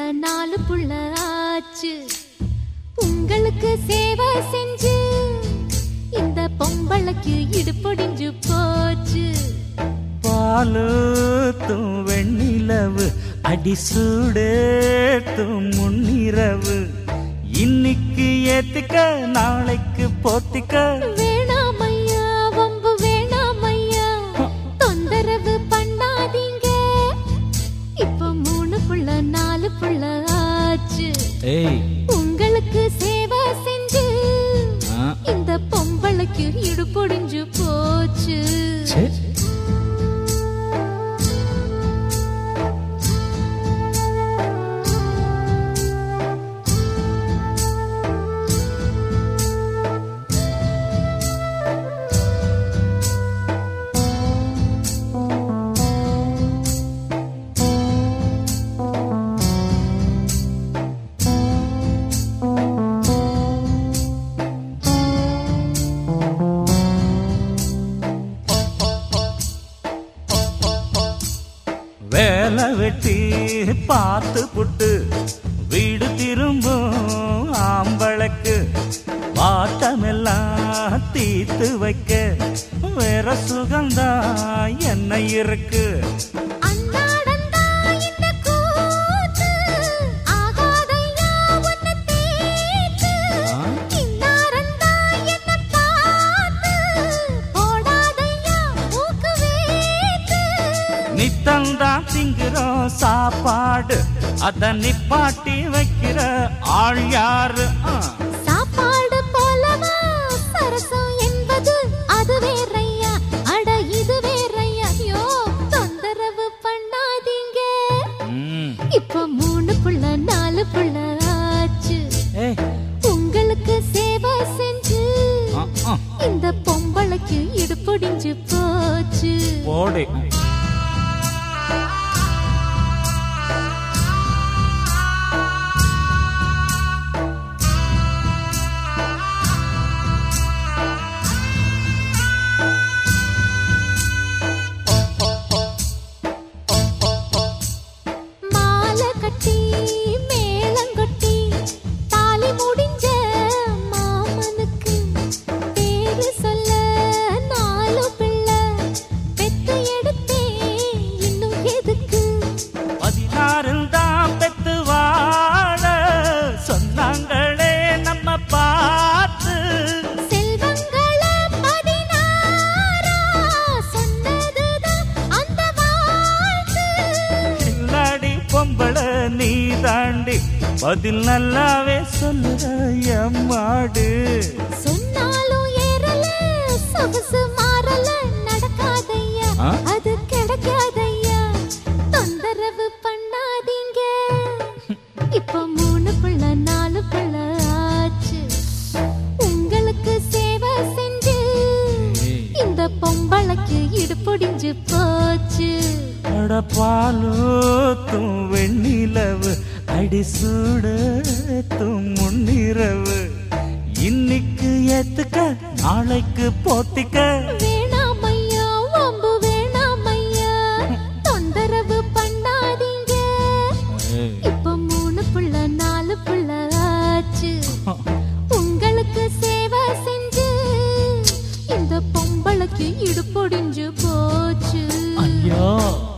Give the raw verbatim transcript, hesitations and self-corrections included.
நாலு புள்ள ஆச்சு. உங்களுக்கு சேவை செஞ்சு இந்த பொம்பளைக்கு இடுப்பொடிஞ்சு போச்சு. பாலூத்தும் வெண்ணிலவு அடிசூடேத்தும் முன்னிரவு. இன்னைக்கு ஏத்துக்க நாளைக்கு போத்திக்க. வேணாமையா வம்பு வேணாமையா, தொந்தரவு பண்ணாதீங்க. இப்ப மூணு புள்ள நாலு புள்ள ஆச்சு. உங்களுக்கு சேவை செஞ்சு இந்த பொம்பளைக்கு இடுப்பொடிஞ்சு போச்சு. வேலை வெட்டி பார்த்து புட்டு வீடு திரும்பும் ஆம்பளக்கு வாட்டமெல்லாம் தீத்து வைக்க வேற சுகந்தா என்ன இருக்கு. நித்தந்தான் திங்குறோம் சாப்பாடு, அத நிப்பாட்டி வைக்கிற ஆள் யாரு? சாப்பாடு போலவா சரசம் என்பது அது வேறையா, அட இது வேறையா. யோ தொந்தரவு பண்ணாதீங்க. இப்ப மூணு புள்ள நாலு புள்ள ஆச்சு. உங்களுக்கு சேவை செஞ்சு இந்த பொம்பளைக்கு இடுப்பொடிஞ்சு போச்சு. போடு. நீ தாண்டி பதில் நல்லாவே சொல்லுற எம்மாடு. சொன்னாலும் ஏறல சொகுசு மாறல நடக்காதையா, அது கிடைக்காதையா. தொந்தரவு பண்ணாதீங்க. இப்ப மூணு புள்ள நாலு புள்ள ஆச்சு. உங்களுக்கு சேவை செஞ்சு இந்த பொம்பளைக்கு இடுப்பொடிஞ்சு போச்சு. பாலூத்தும் வெண்ணிலவு அடிசூடத்தும் முன்னிரவு. இன்னைக்கு ஏத்துக்க நாளைக்கு போத்திக்க. வேணாமையா வம்பு வேணாமையா, தொந்தரவு பண்ணாதீங்க. இப்ப மூணு புள்ள நாலு புள்ள ஆச்சு. உங்களுக்கு சேவை செஞ்சு இந்த பொம்பளைக்கு இடுப்பொடிஞ்சு போச்சு. ஐயோ.